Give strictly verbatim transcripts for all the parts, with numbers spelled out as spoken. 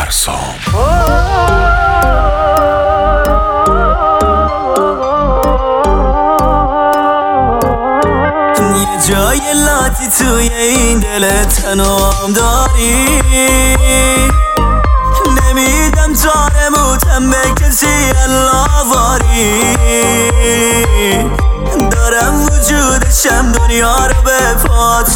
ترسام. یه جای لاتی توی این دل تنام داری، نمیدم تارموتم به کسی اللهواری، دارم وجودشم دنیا رو به پات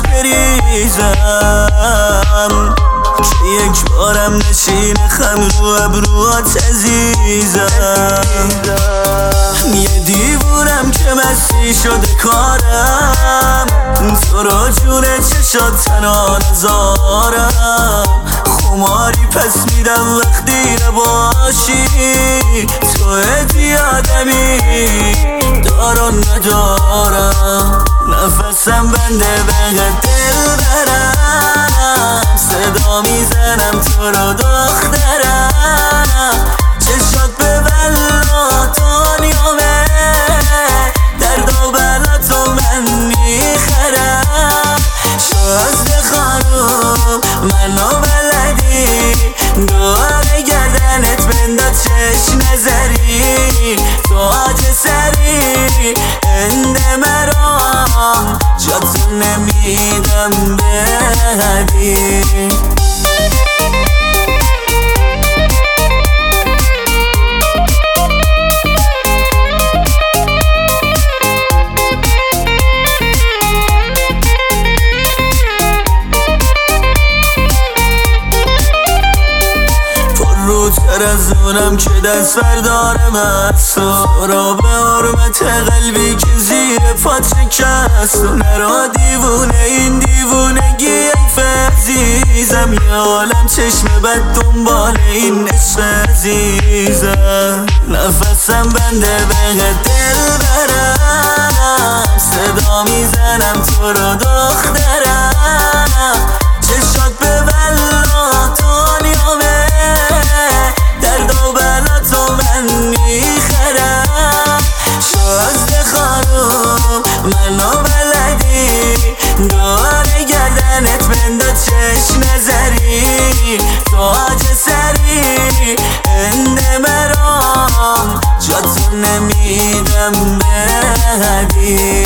بریزم، که یک بارم نشین خم رو ابروات عزیزم. یه دیوونم که مستی شده کارم، تو رو جون چشات تنها نزارم، خماری پس میدم وقتی نباشی، تو هدی آدمی دارم ندارم، نفسم بنده بقید دل برم، صدا میزنم تو رو دخترم، چشات به بلا دنیامه، درد و بلا تو من میخرم، شازده خانوم منو بلدی، دواره گردنت بنداز چشم نظری، تو آج سری اند مرام، جاتو نمیدم بدی. تر از اونم که دست بردارم از تو را، به حرمت قلبی که زیر پات شکست، و نرا دیوونه این دیوونگی ایف عزیزم، یه عالم چشم بد دنبال این عشق عزیزم، نفسم بنده بقید دل برم، صدا میزنم تو رو دخترم، چشات به بلا دنیامه، درد و بلا تو من میخرم، شازده خانوم منو بلدی، دواره گردنت بنداز چشم نظری، تو آج سری اند مرام، جاتو نمیدم بدی.